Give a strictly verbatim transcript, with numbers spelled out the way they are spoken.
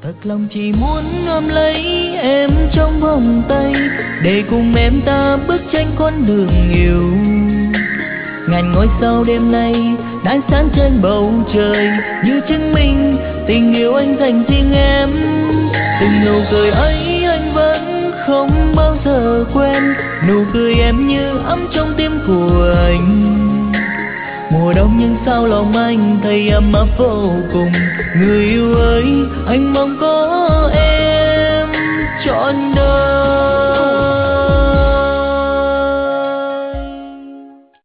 Thật lòng chỉ muốn ôm lấy em trong vòng tay, để cùng em ta bước trên con đường yêu. Ngàn ngôi sao đêm nay đã sáng trên bầu trời, như chứng minh tình yêu anh dành riêng em. Từng nụ cười ấy anh vẫn không bao giờ quên, nụ cười em như ấm trong tim của anh. Mùa đông nhưng sao lòng anh thấy ấm áp vô cùng. Người yêu ơi, anh mong có